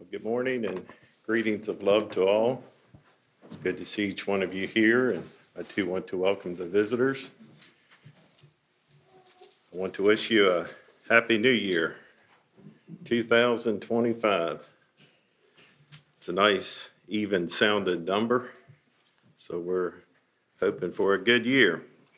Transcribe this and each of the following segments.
Good morning and greetings of love to all. It's good to see each one of you here, and I too want to welcome the visitors. I want to wish you a happy new year, 2025. It's a nice, even sounded number, so we're hoping for a good year.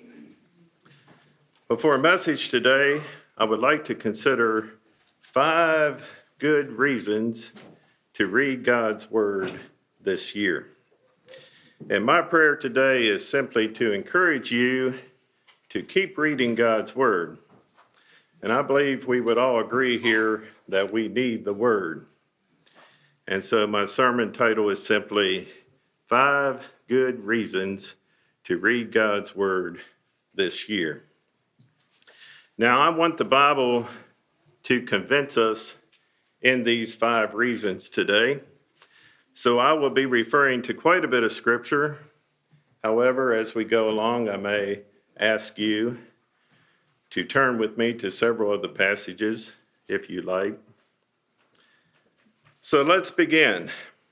But for a message today, I would like to consider 5 good reasons to read God's Word this year. And my prayer today is simply to encourage you to keep reading God's Word. And I believe we would all agree here that we need the Word. And so my sermon title is simply 5 Good Reasons to Read God's Word this year. Now, I want the Bible to convince us in these 5 reasons today. So I will be referring to quite a bit of scripture. However, as we go along, I may ask you to turn with me to several of the passages, if you like. So let's begin.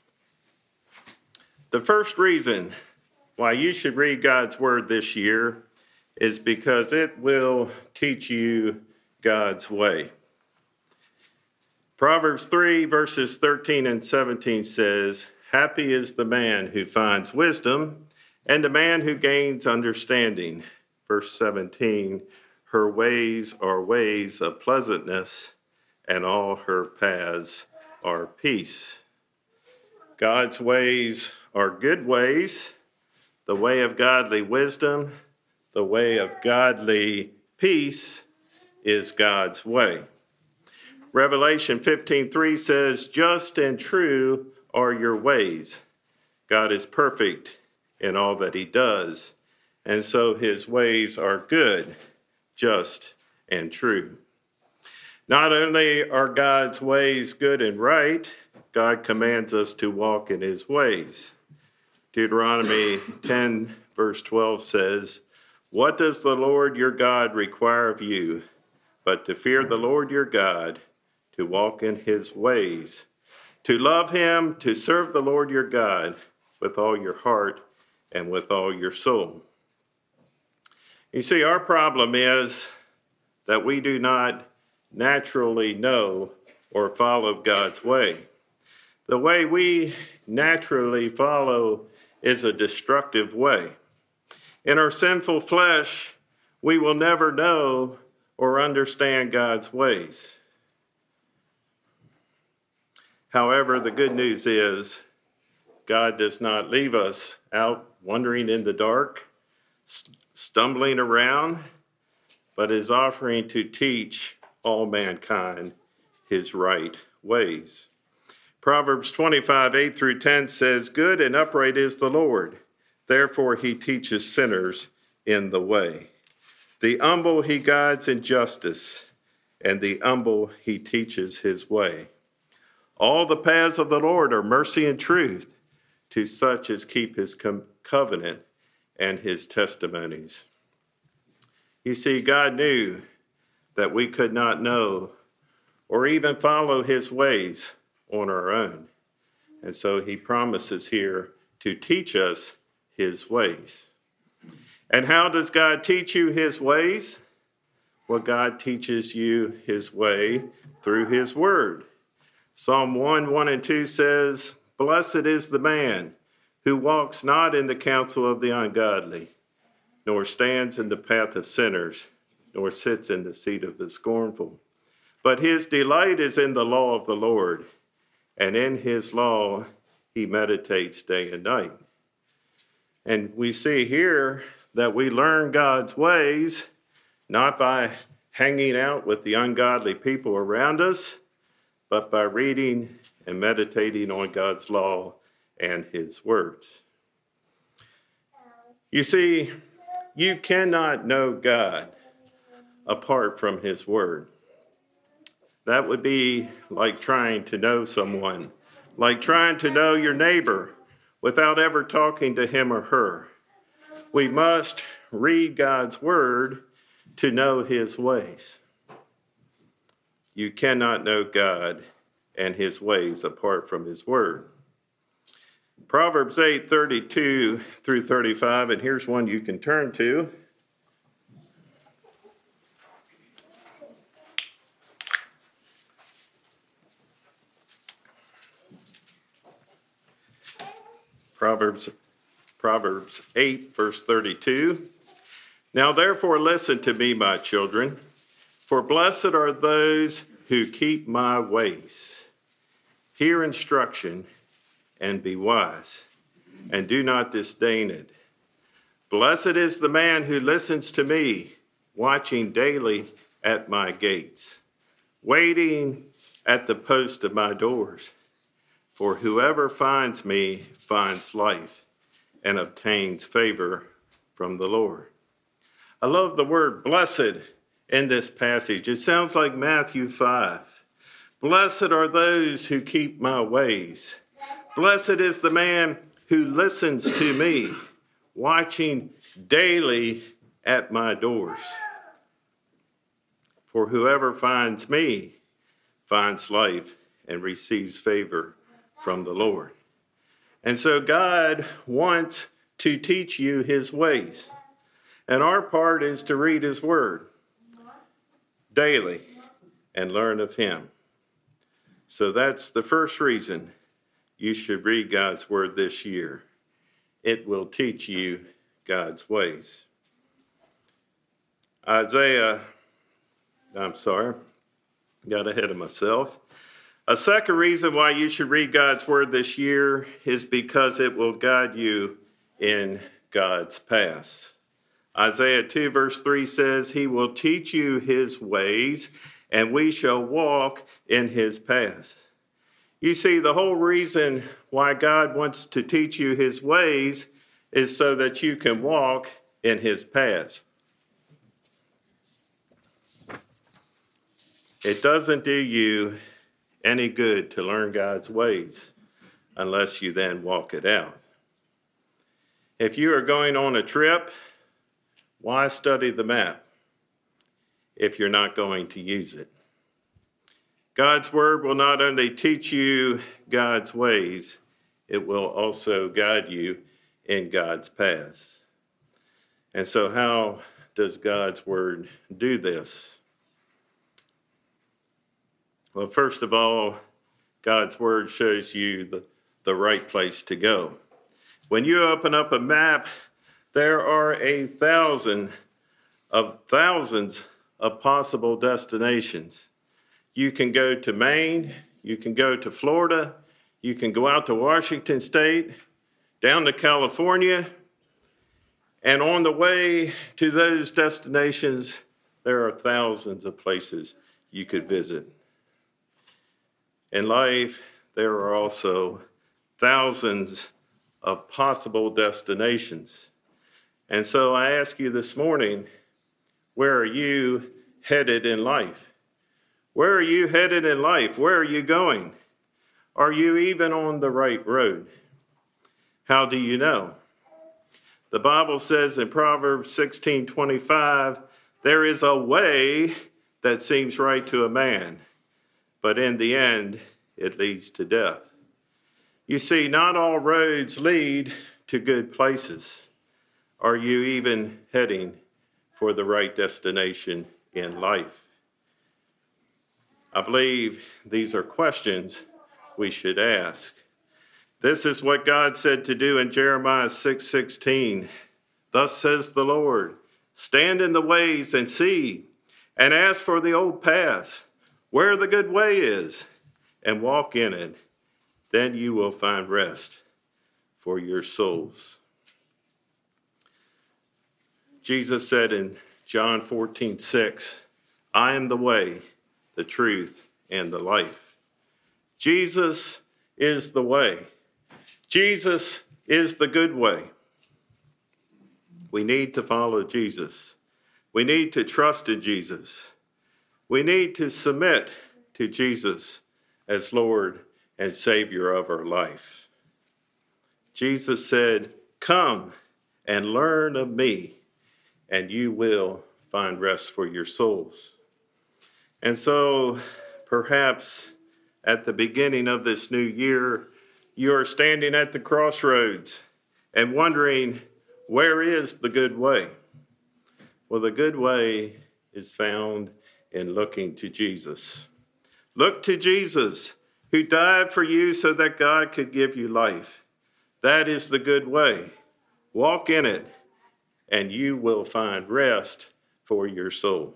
The first reason why you should read God's Word this year is because it will teach you God's way. Proverbs 3 verses 13 and 17 says, "Happy is the man who finds wisdom, and the man who gains understanding." Verse 17, "Her ways are ways of pleasantness, and all her paths are peace." God's ways are good ways, the way of godly wisdom, the way of godly peace is God's way. Revelation 15:3 says, "Just and true are your ways." God is perfect in all that he does, and so his ways are good, just, and true. Not only are God's ways good and right, God commands us to walk in his ways. Deuteronomy 10 verse 12 says, "What does the Lord your God require of you, but to fear the Lord your God, to walk in his ways, to love him, to serve the Lord your God with all your heart and with all your soul." You see, our problem is that we do not naturally know or follow God's way. The way we naturally follow is a destructive way. In our sinful flesh, we will never know or understand God's ways. However, the good news is God does not leave us out wandering in the dark, stumbling around, but is offering to teach all mankind his right ways. Proverbs 25, 8 through 10 says, "Good and upright is the Lord, therefore he teaches sinners in the way. The humble he guides in justice, and the humble he teaches his way. All the paths of the Lord are mercy and truth to such as keep his covenant and his testimonies." You see, God knew that we could not know or even follow his ways on our own. And so he promises here to teach us his ways. And how does God teach you his ways? Well, God teaches you his way through his word. Psalm 1, 1 and 2 says, "Blessed is the man who walks not in the counsel of the ungodly, nor stands in the path of sinners, nor sits in the seat of the scornful. But his delight is in the law of the Lord, and in his law he meditates day and night." And we see here that we learn God's ways not by hanging out with the ungodly people around us, but by reading and meditating on God's law and his words. You see, you cannot know God apart from his word. That would be like trying to know someone, like trying to know your neighbor without ever talking to him or her. We must read God's word to know his ways. You cannot know God and his ways apart from his word. Proverbs 8:32 through 35, and here's one you can turn to. Proverbs 8, verse 32. Now therefore listen to me, my children, for blessed are those who keep my ways. Hear instruction and be wise, and do not disdain it. Blessed is the man who listens to me, watching daily at my gates, waiting at the post of my doors. For whoever finds me finds life and obtains favor from the Lord. I love the word blessed in this passage. It sounds like Matthew 5. Blessed are those who keep my ways. Blessed is the man who listens to me, watching daily at my doors. For whoever finds me finds life and receives favor from the Lord. And so God wants to teach you his ways. And our part is to read his word daily and learn of him. So that's the first reason you should read God's word this year. It will teach you God's ways. Got ahead of myself. A second reason why you should read God's word this year is because it will guide you in God's paths. Isaiah 2 verse 3 says, he will teach you his ways, and we shall walk in his paths. You see, the whole reason why God wants to teach you his ways is so that you can walk in his paths. It doesn't do you any good to learn God's ways unless you then walk it out. If you are going on a trip, why study the map if you're not going to use it? God's word will not only teach you God's ways, it will also guide you in God's paths. And so how does God's word do this? Well, first of all, God's word shows you the right place to go. When you open up a map, there are thousands of possible destinations. You can go to Maine, you can go to Florida, you can go out to Washington State, down to California, and on the way to those destinations, there are thousands of places you could visit. In life, there are also thousands of possible destinations. And so I ask you this morning, where are you headed in life? Where are you headed in life? Where are you going? Are you even on the right road? How do you know? The Bible says in Proverbs 16:25, there is a way that seems right to a man, but in the end, it leads to death. You see, not all roads lead to good places. Are you even heading for the right destination in life? I believe these are questions we should ask. This is what God said to do in Jeremiah 6:16. Thus says the Lord, stand in the ways and see, and ask for the old path, where the good way is, and walk in it. Then you will find rest for your souls. Jesus said in John 14:6, I am the way, the truth, and the life. Jesus is the way. Jesus is the good way. We need to follow Jesus. We need to trust in Jesus. We need to submit to Jesus as Lord and Savior of our life. Jesus said, come and learn of me, and you will find rest for your souls. And so perhaps at the beginning of this new year, you are standing at the crossroads and wondering, where is the good way? Well, the good way is found in looking to Jesus. Look to Jesus, who died for you so that God could give you life. That is the good way. Walk in it, and you will find rest for your soul.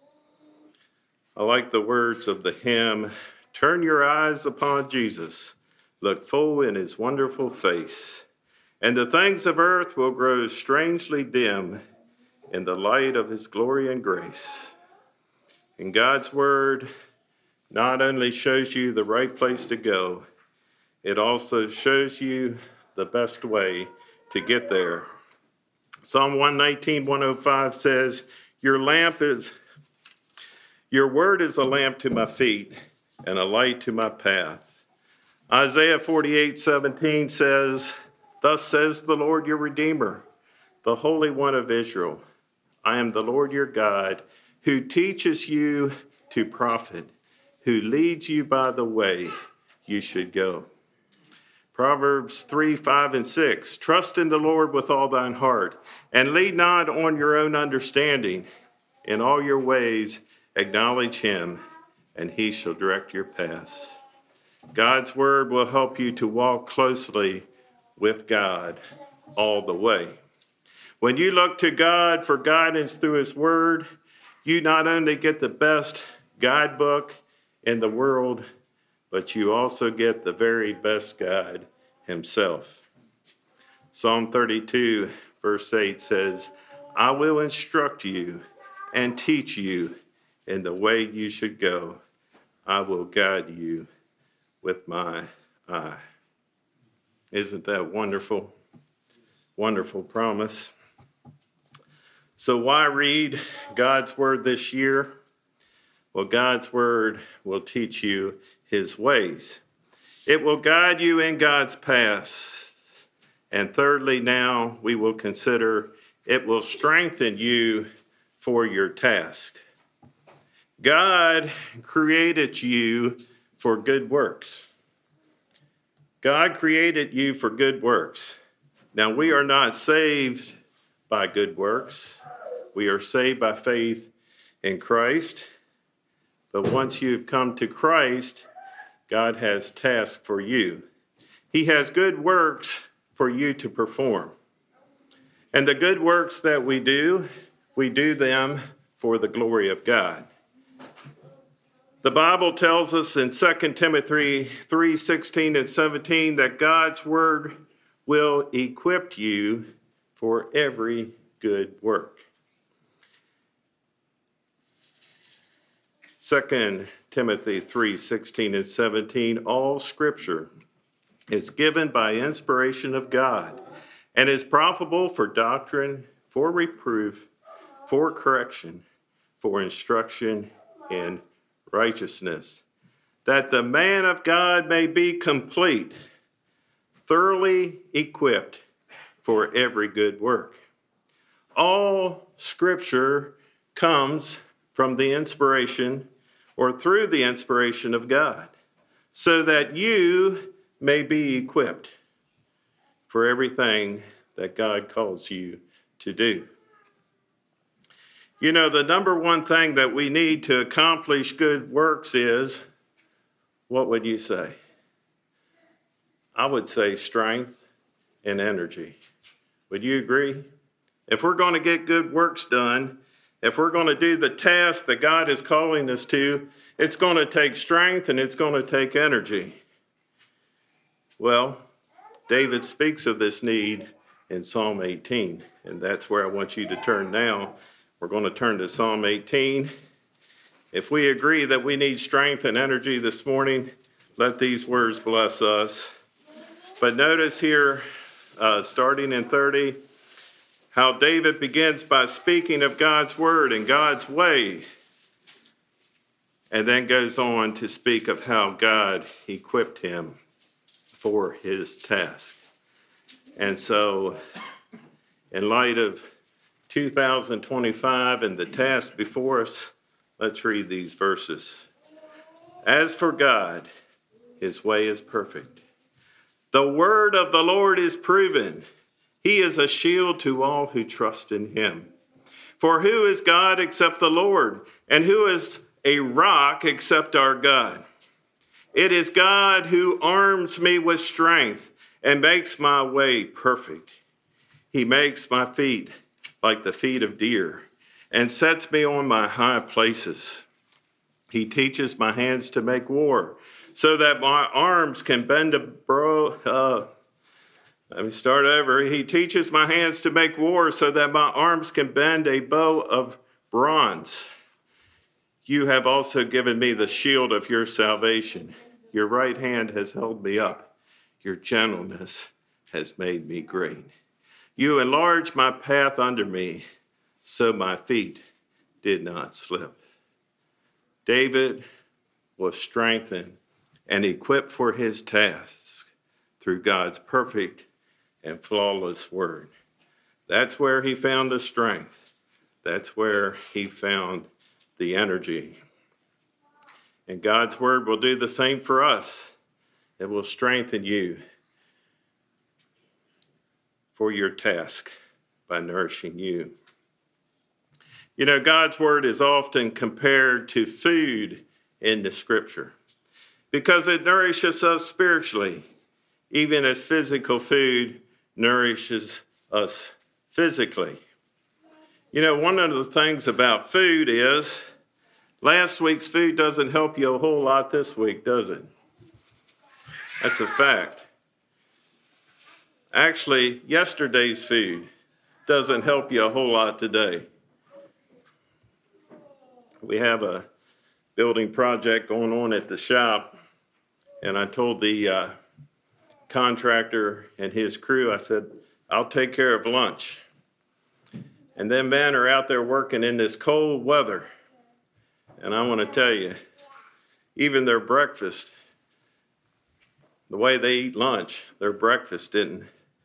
I like the words of the hymn, "Turn your eyes upon Jesus, look full in his wonderful face, and the things of earth will grow strangely dim in the light of his glory and grace." And God's word not only shows you the right place to go, it also shows you the best way to get there. Psalm 119, 105 says, Your word is a lamp to my feet and a light to my path. Isaiah 48, 17 says, Thus says the Lord your Redeemer, the Holy One of Israel. I am the Lord your God, who teaches you to profit, who leads you by the way you should go. Proverbs 3, 5, and 6. Trust in the Lord with all thine heart, and lean not on your own understanding. In all your ways acknowledge him, and he shall direct your paths. God's word will help you to walk closely with God all the way. When you look to God for guidance through his word, you not only get the best guidebook in the world, but you also get the very best guide himself. Psalm 32, verse 8 says, I will instruct you and teach you in the way you should go. I will guide you with my eye. Isn't that wonderful? Wonderful promise. So why read God's word this year? Well, God's word will teach you his ways. It will guide you in God's paths. And thirdly, now we will consider it will strengthen you for your task. God created you for good works. God created you for good works. Now, we are not saved by good works. We are saved by faith in Christ. But once you've come to Christ, God has tasks for you. He has good works for you to perform. And the good works that we do them for the glory of God. The Bible tells us in 2 Timothy 3:16 and 17 that God's word will equip you for every good work. 2 Timothy 3:16 and 17, all scripture is given by inspiration of God and is profitable for doctrine, for reproof, for correction, for instruction in righteousness, that the man of God may be complete, thoroughly equipped for every good work. All scripture comes from the inspiration or through the inspiration of God, so that you may be equipped for everything that God calls you to do. You know, the number one thing that we need to accomplish good works is, what would you say? I would say strength and energy. Would you agree? If we're going to get good works done, if we're going to do the task that God is calling us to, it's going to take strength and it's going to take energy. Well, David speaks of this need in Psalm 18, and that's where I want you to turn now. We're going to turn to Psalm 18. If we agree that we need strength and energy this morning, let these words bless us. But notice here, starting in 30, how David begins by speaking of God's word and God's way, and then goes on to speak of how God equipped him for his task. And so, in light of 2025 and the task before us, let's read these verses. As for God, His way is perfect. The word of the Lord is proven. He is a shield to all who trust in him. For who is God except the Lord? And who is a rock except our God? It is God who arms me with strength and makes my way perfect. He makes my feet like the feet of deer and sets me on my high places. He teaches my hands to make war so that my arms can bend a bow. Let me start over. He teaches my hands to make war so that my arms can bend a bow of bronze. You have also given me the shield of your salvation. Your right hand has held me up. Your gentleness has made me great. You enlarged my path under me, so my feet did not slip. David was strengthened and equipped for his task through God's perfect and flawless word. That's where he found the strength. That's where he found the energy. And God's word will do the same for us. It will strengthen you for your task by nourishing you. You know, God's word is often compared to food in the scripture because it nourishes us spiritually, even as physical food nourishes us physically. You know, one of the things about food is last week's food doesn't help you a whole lot this week, does it? That's a fact. Actually, yesterday's food doesn't help you a whole lot today. We have a building project going on at the shop, and I told the contractor and his crew, I said, I'll take care of lunch. And them men are out there working in this cold weather. And I want to tell you, even their breakfast, the way they eat lunch, their breakfast didn't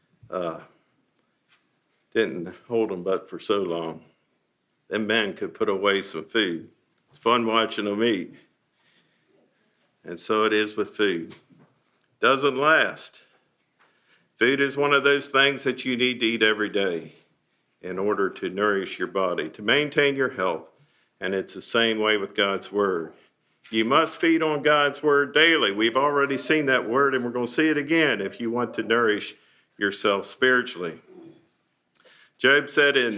hold them but for so long. Them men could put away some food. It's fun watching them eat. And so it is with food. Doesn't last. Food is one of those things that you need to eat every day in order to nourish your body, to maintain your health. And it's the same way with God's word. You must feed on God's word daily. We've already seen that word, and we're going to see it again if you want to nourish yourself spiritually. Job said in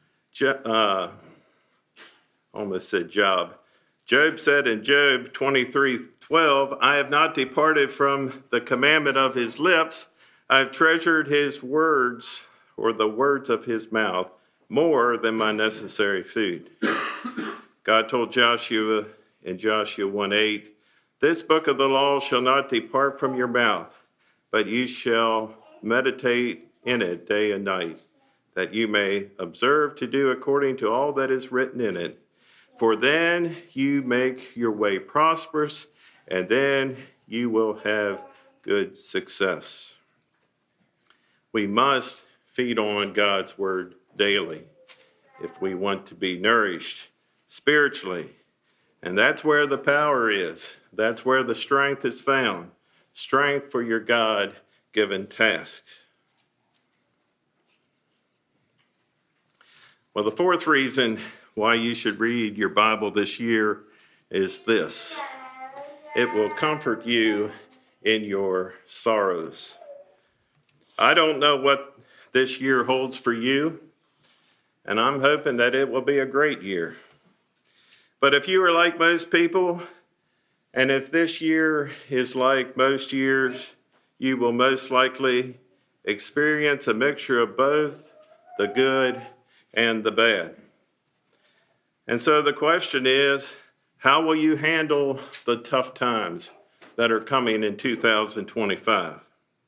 Job said in Job 23:12, I have not departed from the commandment of his lips. I have treasured his words, or the words of his mouth, more than my necessary food. God told Joshua in Joshua 1:8, this book of the law shall not depart from your mouth, but you shall meditate in it day and night, that you may observe to do according to all that is written in it. For then you make your way prosperous, and then you will have good success. We must feed on God's word daily if we want to be nourished spiritually. And that's where the power is. That's where the strength is found. Strength for your God-given tasks. Well, the fourth reason why you should read your Bible this year is this. It will comfort you in your sorrows. I don't know what this year holds for you, and I'm hoping that it will be a great year. But if you are like most people, and if this year is like most years, you will most likely experience a mixture of both the good and the bad. And so the question is, how will you handle the tough times that are coming in 2025?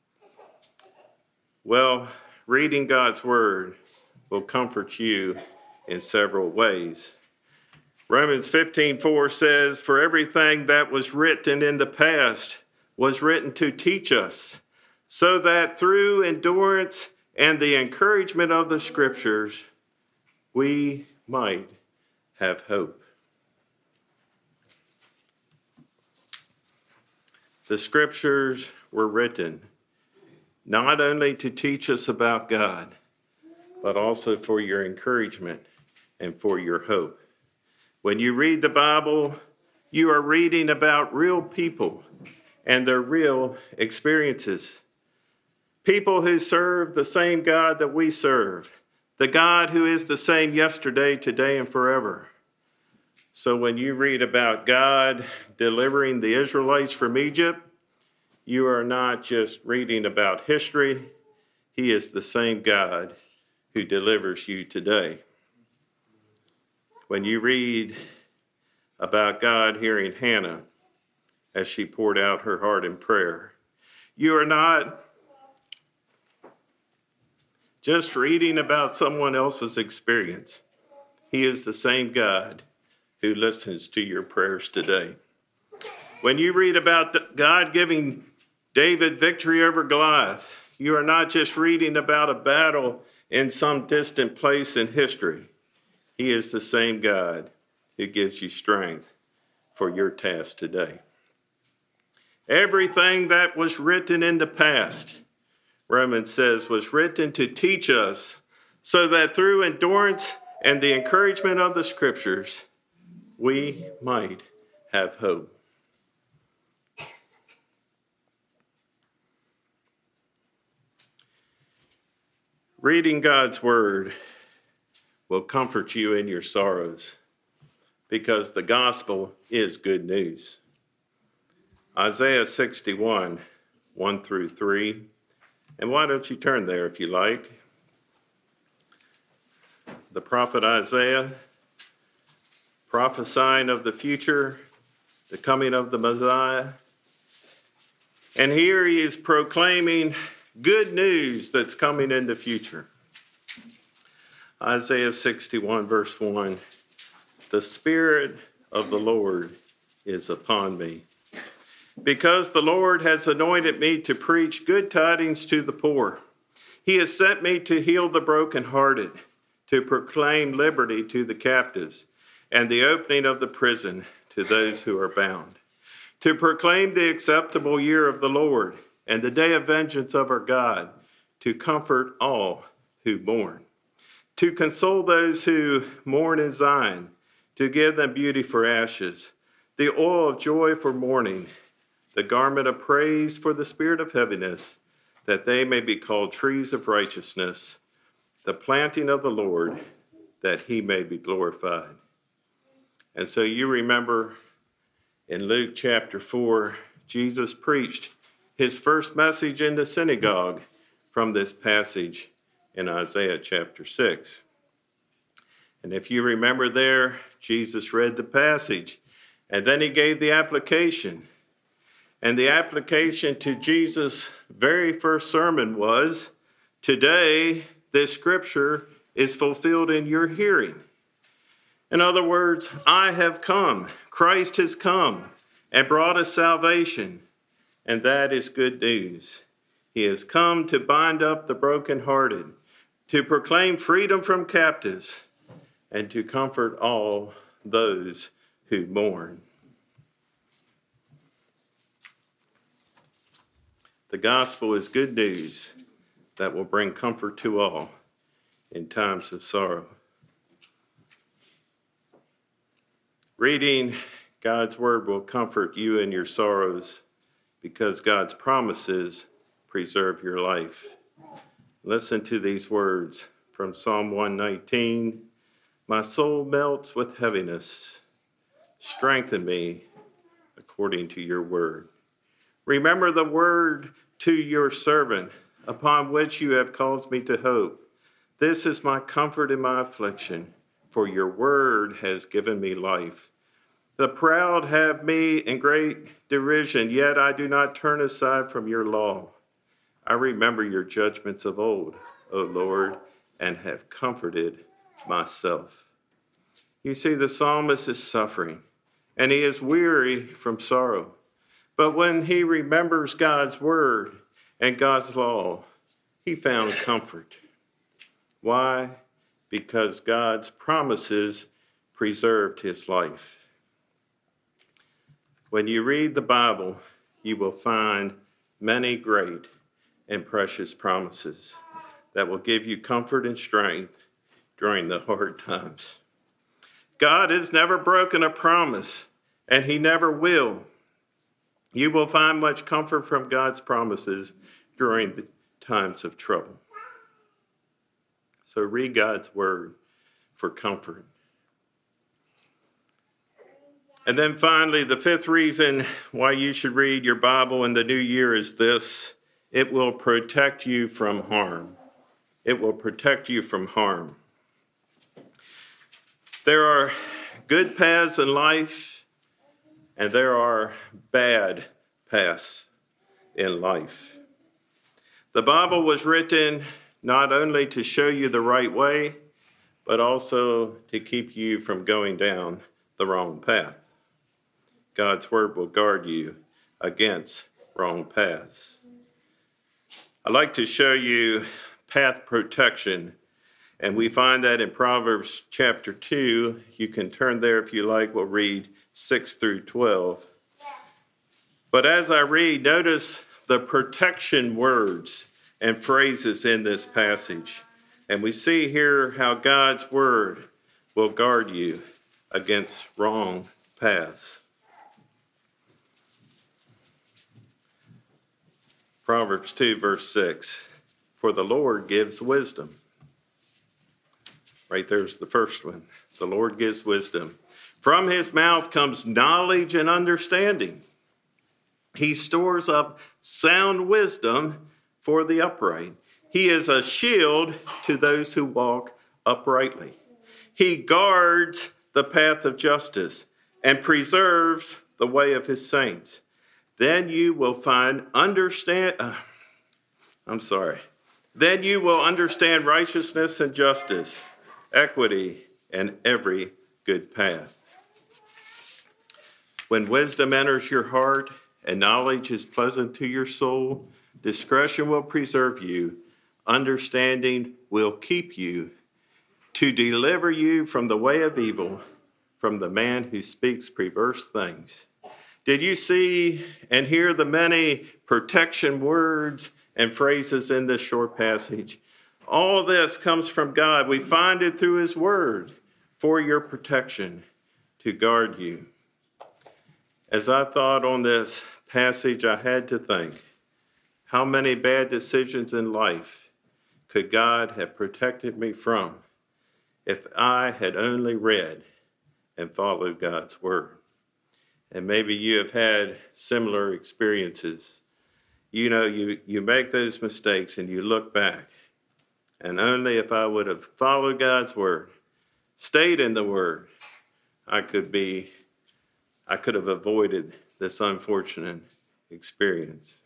Well, reading God's word will comfort you in several ways. Romans 15:4 says, for everything that was written in the past was written to teach us, so that through endurance and the encouragement of the scriptures, we might have hope. The scriptures were written not only to teach us about God, but also for your encouragement and for your hope. When you read the Bible, you are reading about real people and their real experiences. People who serve the same God that we serve, the God who is the same yesterday, today, and forever. So when you read about God delivering the Israelites from Egypt, you are not just reading about history. He is the same God who delivers you today. When you read about God hearing Hannah as she poured out her heart in prayer, you are not just reading about someone else's experience. He is the same God who listens to your prayers today. When you read about God giving David victory over Goliath, you are not just reading about a battle in some distant place in history. He is the same God who gives you strength for your task today. Everything that was written in the past, Romans says, was written to teach us so that through endurance and the encouragement of the scriptures, we might have hope. Reading God's word will comfort you in your sorrows because the gospel is good news. Isaiah 61, 1 through 3. And why don't you turn there if you like? The prophet Isaiah prophesying of the future, the coming of the Messiah. And here he is proclaiming good news that's coming in the future. Isaiah 61, verse 1. The Spirit of the Lord is upon me, because the Lord has anointed me to preach good tidings to the poor. He has sent me to heal the brokenhearted, to proclaim liberty to the captives, and the opening of the prison to those who are bound, to proclaim the acceptable year of the Lord and the day of vengeance of our God, to comfort all who mourn, to console those who mourn in Zion, to give them beauty for ashes, the oil of joy for mourning, the garment of praise for the spirit of heaviness, that they may be called trees of righteousness, the planting of the Lord, that he may be glorified. And so you remember in Luke chapter 4, Jesus preached his first message in the synagogue from this passage in Isaiah chapter 6. And if you remember there, Jesus read the passage, and then he gave the application. And the application to Jesus' very first sermon was, today this scripture is fulfilled in your hearing. In other words, I have come, Christ has come and brought us salvation, and that is good news. He has come to bind up the brokenhearted, to proclaim freedom from captives, and to comfort all those who mourn. The gospel is good news that will bring comfort to all in times of sorrow. Reading God's word will comfort you in your sorrows because God's promises preserve your life. Listen to these words from Psalm 119. My soul melts with heaviness. Strengthen me according to your word. Remember the word to your servant, upon which you have caused me to hope. This is my comfort in my affliction, for your word has given me life. The proud have me in great derision, yet I do not turn aside from your law. I remember your judgments of old, O Lord, and have comforted myself. You see, the psalmist is suffering, and he is weary from sorrow. But when he remembers God's word and God's law, he found comfort. Why? Because God's promises preserved his life. When you read the Bible, you will find many great and precious promises that will give you comfort and strength during the hard times. God has never broken a promise, and he never will. You will find much comfort from God's promises during the times of trouble. So read God's word for comfort. And then finally, the fifth reason why you should read your Bible in the new year is this: it will protect you from harm. It will protect you from harm. There are good paths in life, and there are bad paths in life. The Bible was written not only to show you the right way, but also to keep you from going down the wrong path. God's word will guard you against wrong paths. I'd like to show you path protection, and we find that in Proverbs chapter 2. You can turn there if you like. We'll read 6 through 12. But as I read, notice the protection words and phrases in this passage. And we see here how God's word will guard you against wrong paths. Proverbs 2, verse 6, for the Lord gives wisdom. Right there's the first one. The Lord gives wisdom. From his mouth comes knowledge and understanding. He stores up sound wisdom for the upright. He is a shield to those who walk uprightly. He guards the path of justice and preserves the way of his saints. Then you will find Then you will understand righteousness and justice, equity, and every good path. When wisdom enters your heart and knowledge is pleasant to your soul, discretion will preserve you, understanding will keep you, to deliver you from the way of evil, from the man who speaks perverse things. Did you see and hear the many protection words and phrases in this short passage? All this comes from God. We find it through his word for your protection, to guard you. As I thought on this passage, I had to think, how many bad decisions in life could God have protected me from if I had only read and followed God's word? And maybe you have had similar experiences. You know, you make those mistakes and you look back, and only if I would have followed God's word, stayed in the word, I could have avoided this unfortunate experience.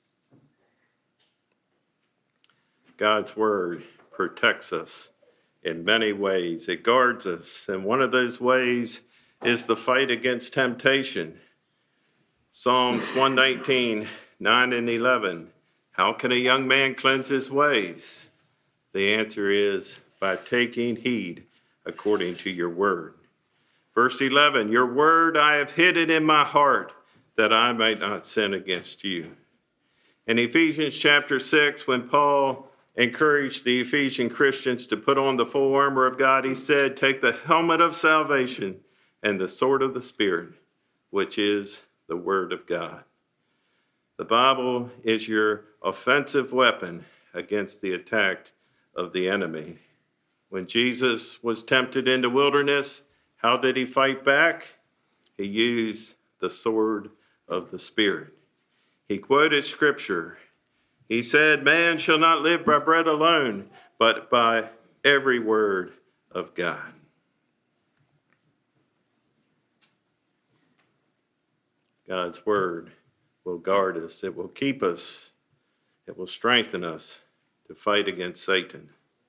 God's word protects us in many ways. It guards us, and one of those ways is the fight against temptation. Psalms 119, 9 and 11. How can a young man cleanse his ways? The answer is by taking heed according to your word. Verse 11, your word I have hidden in my heart that I might not sin against you. In Ephesians chapter 6, when Paul encouraged the Ephesian Christians to put on the full armor of God, he said, take the helmet of salvation and the sword of the Spirit, which is the word of God. The Bible is your offensive weapon against the attack of the enemy. When Jesus was tempted in the wilderness, how did he fight back? He used the sword of the Spirit. He quoted scripture. He said, man shall not live by bread alone, but by every word of God. God's word will guard us. It will keep us. It will strengthen us to fight against Satan.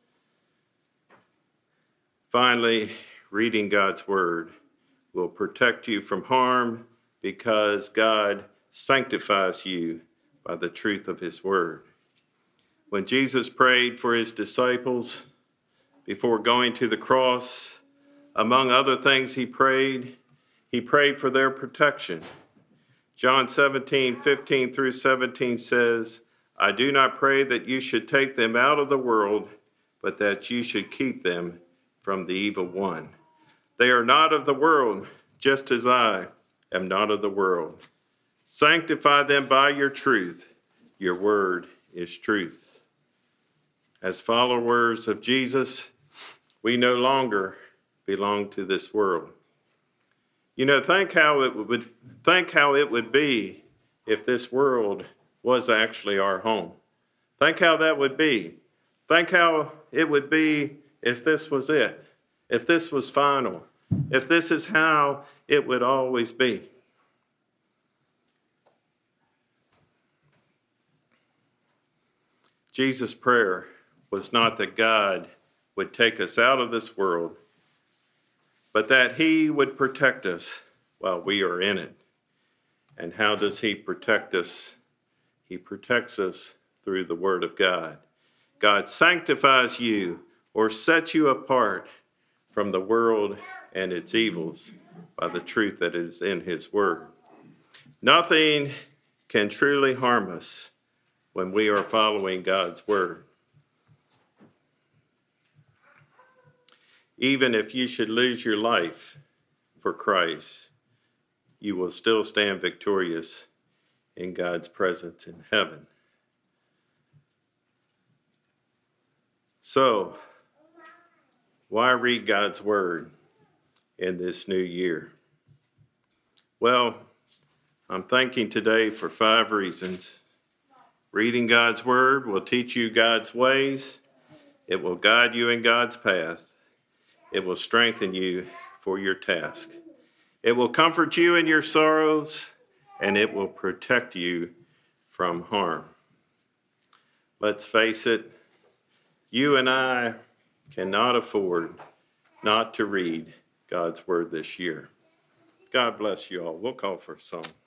Finally, reading God's word will protect you from harm because God sanctifies you by the truth of his word. When Jesus prayed for his disciples before going to the cross, among other things he prayed for their protection. John 17:15 through 17 says, I do not pray that you should take them out of the world, but that you should keep them from the evil one. They are not of the world, just as I am not of the world. Sanctify them by your truth. Your word is truth. As followers of Jesus, we no longer belong to this world. You know, think how it would be if this world was actually our home. Think how that would be. Think how it would be if this was it, if this was final, if this is how it would always be. Jesus' prayer was not that God would take us out of this world, but that he would protect us while we are in it. And how does he protect us? He protects us through the word of God. God sanctifies you or sets you apart from the world and its evils by the truth that is in his word. Nothing can truly harm us when we are following God's word. Even if you should lose your life for Christ, you will still stand victorious in God's presence in heaven. So, why read God's word in this new year? Well, I'm thinking today for 5 reasons. Reading God's word will teach you God's ways. It will guide you in God's path. It will strengthen you for your task. It will comfort you in your sorrows, and it will protect you from harm. Let's face it, you and I cannot afford not to read God's word this year. God bless you all. We'll call for a song.